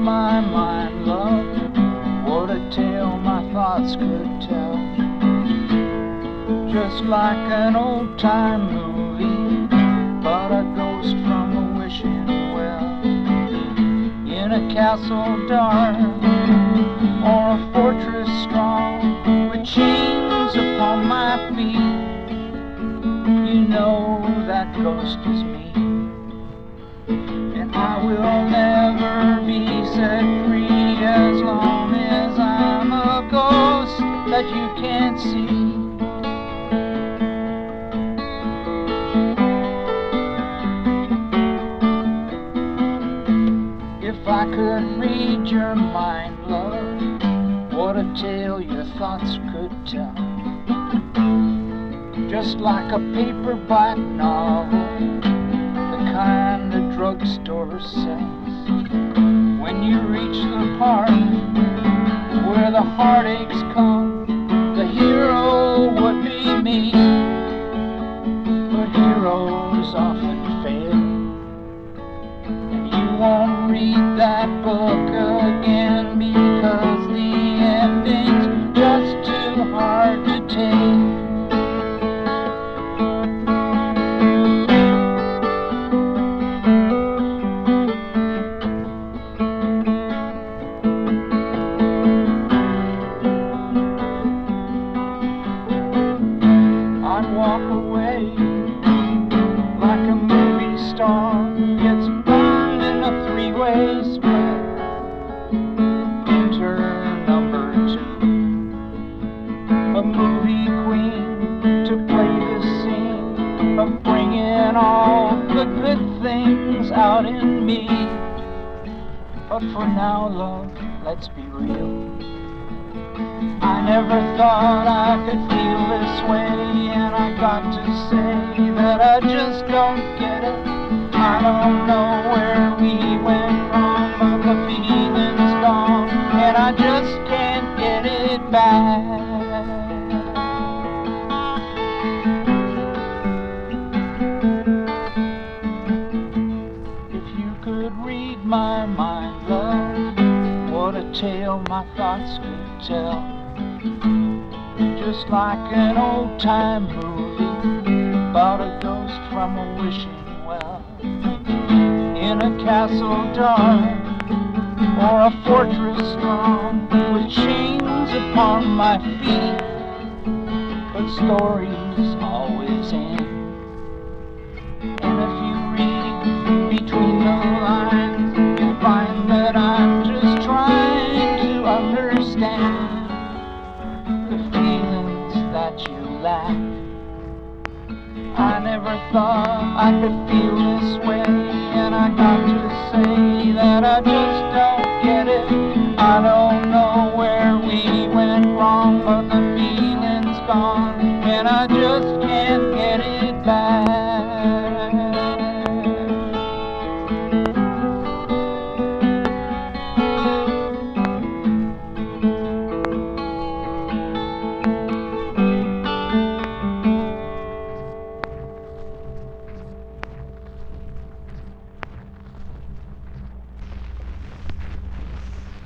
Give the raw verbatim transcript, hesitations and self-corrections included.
my mind, love, what a tale my thoughts could tell. Just like an old-time movie, but a ghost from a wishing well. In a castle dark, or a fortress strong, with chains upon my feet, you know that ghost is me. And I will never be set free as long as I'm a ghost that you can't see. If I could read your mind, love, what a tale your thoughts could tell. Just like a paperback novel, the kind the drugstore sells. When you reach the part where the heartaches come, the hero would be me. But heroes often fail, and you won't read that book again because the ending's just too hard to take. I'd walk away like a movie star gets burned in a three-way split. Enter number two, a movie queen to play the scene of bringing all the good things out in me. But for now, love, let's be real. I never thought I could feel this way, and I got to say that I just don't get it. I don't know where we went wrong, but the feeling's gone, and I just can't get it back. If you could read my mind, love, what a tale my thoughts could tell. Just like an old-time movie about a ghost from a wishing well. In a castle dark, or a fortress strong, with chains upon my feet. But stories always end